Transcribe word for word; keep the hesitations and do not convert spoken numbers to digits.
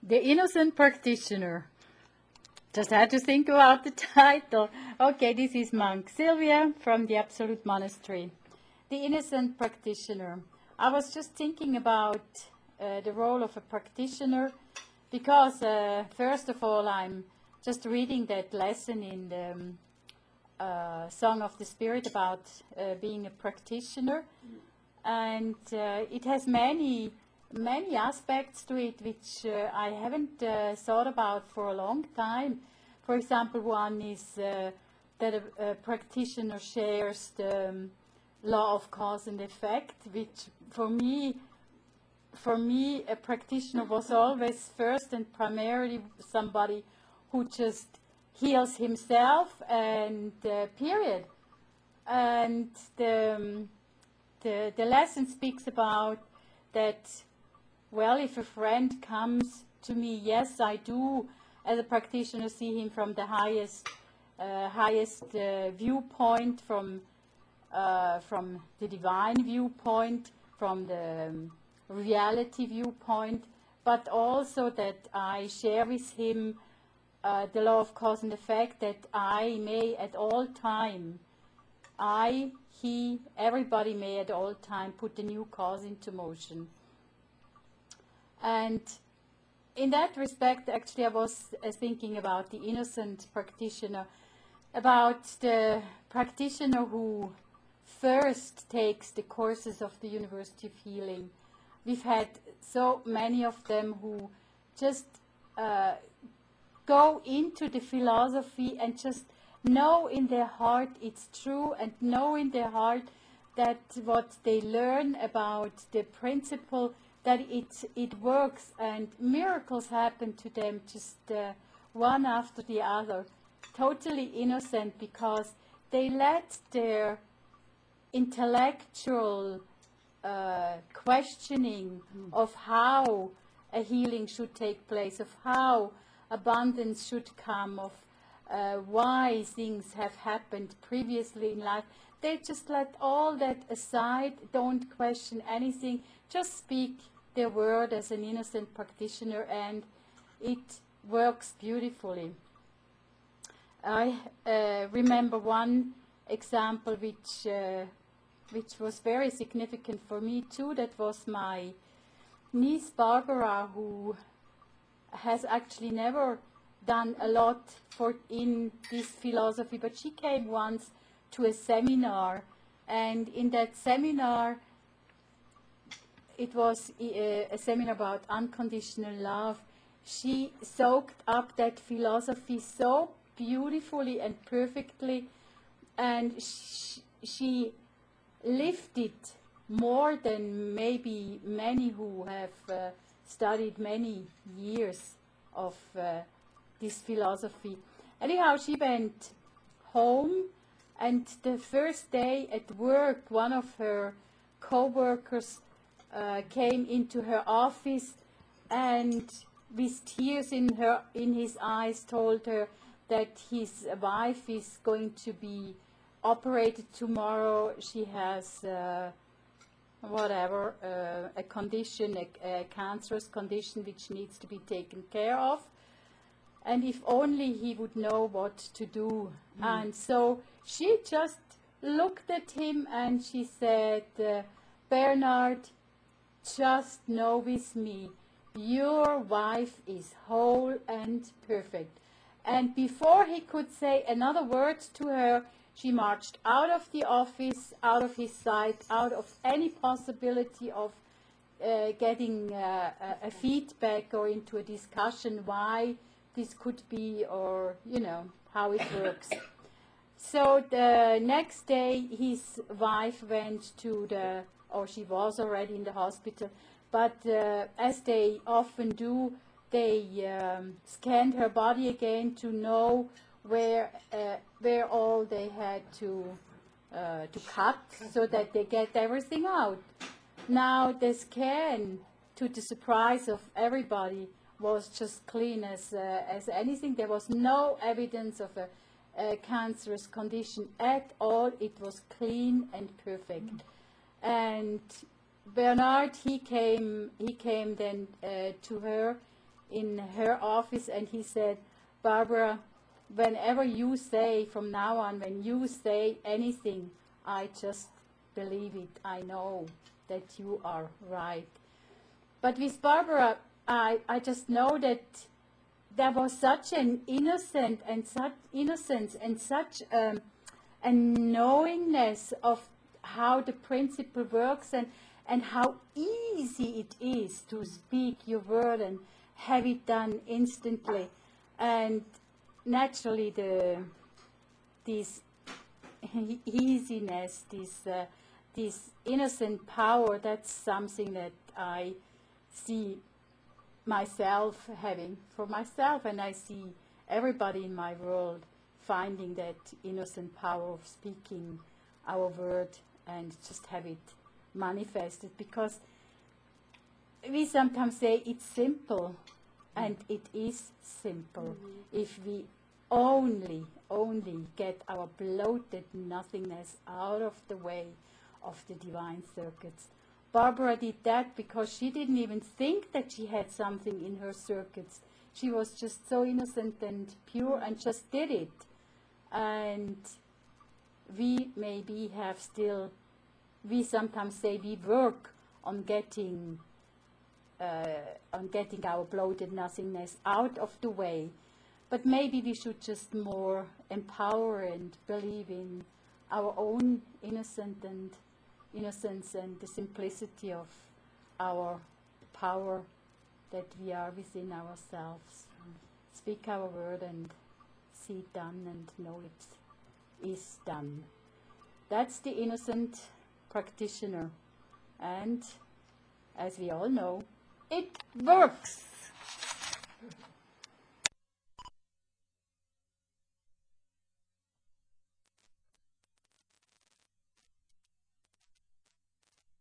The Innocent Practitioner. Just had to think about the title. Okay, this is Monk Sylvia from the Absolute Monastery. The Innocent Practitioner. I was just thinking about uh, the role of a practitioner because, uh, first of all, I'm just reading that lesson in the um, uh, Song of the Spirit about uh, being a practitioner. And uh, it has many, many aspects to it which uh, I haven't uh, thought about for a long time. For example, one is uh, that a, a practitioner shares the um, law of cause and effect, which for me, for me, a practitioner was always first and primarily somebody who just heals himself and uh, period. And the um, The, the lesson speaks about that, well, if a friend comes to me, yes, I do, as a practitioner, see him from the highest, uh, highest uh, viewpoint, from, uh, from the divine viewpoint, from the um, reality viewpoint, but also that I share with him uh, the law of cause and effect, that I may at all time I, he, everybody may at all time put the new cause into motion. And in that respect, actually, I was uh, thinking about the innocent practitioner, about the practitioner who first takes the courses of the University of Healing. We've had so many of them who just uh, go into the philosophy and just know in their heart it's true, and know in their heart that what they learn about the principle, that it, it works, and miracles happen to them just uh, one after the other, totally innocent, because they let their intellectual uh, questioning mm. of how a healing should take place, of how abundance should come, of Uh, why things have happened previously in life. They just let all that aside, don't question anything, just speak their word as an innocent practitioner, and it works beautifully. I uh, remember one example which, uh, which was very significant for me too. That was my niece Barbara, who has actually never done a lot for in this philosophy, but she came once to a seminar, and in that seminar, it was a, a seminar about unconditional love. She soaked up that philosophy so beautifully and perfectly, and she, she lived it more than maybe many who have uh, studied many years of uh, this philosophy. Anyhow, she went home, and the first day at work, one of her co-workers uh, came into her office and with tears in her in his eyes told her that his wife is going to be operated tomorrow. She has uh, whatever, uh, a condition, a, a cancerous condition which needs to be taken care of. And if only he would know what to do. Mm. And so she just looked at him and she said, uh, Bernard, just know with me, your wife is whole and perfect. And before he could say another word to her, she marched out of the office, out of his sight, out of any possibility of uh, getting uh, a, a feedback or into a discussion why this could be, or, you know, how it works. So the next day, his wife went to the, or she was already in the hospital, but uh, as they often do, they um, scanned her body again to know where, uh, where all they had to, uh, to cut, so that they get everything out. Now the scan, to the surprise of everybody, was just clean as uh, as anything. There was no evidence of a, a cancerous condition at all. It was clean and perfect. Mm. And Bernard, he came he came then uh, to her in her office, and he said, Barbara, whenever you say, from now on, when you say anything, I just believe it. I know that you are right. But with Barbara, I, I just know that there was such an innocent and such innocence and such um, a knowingness of how the principle works, and, and how easy it is to speak your word and have it done instantly. And naturally, the this easiness, this uh, this innocent power, that's something that I see myself having for myself, and I see everybody in my world finding that innocent power of speaking our word and just have it manifested, because we sometimes say it's simple, and it is simple. Mm-hmm. If we only, only get our bloated nothingness out of the way of the divine circuits. Barbara did that because she didn't even think that she had something in her circuits. She was just so innocent and pure and just did it. And we maybe have still, we sometimes say we work on getting uh, on getting our bloated nothingness out of the way. But maybe we should just more empower and believe in our own innocent and innocence and the simplicity of our power that we are within ourselves. Speak our word and see it done and know it is done. That's the innocent practitioner. And as we all know, it works.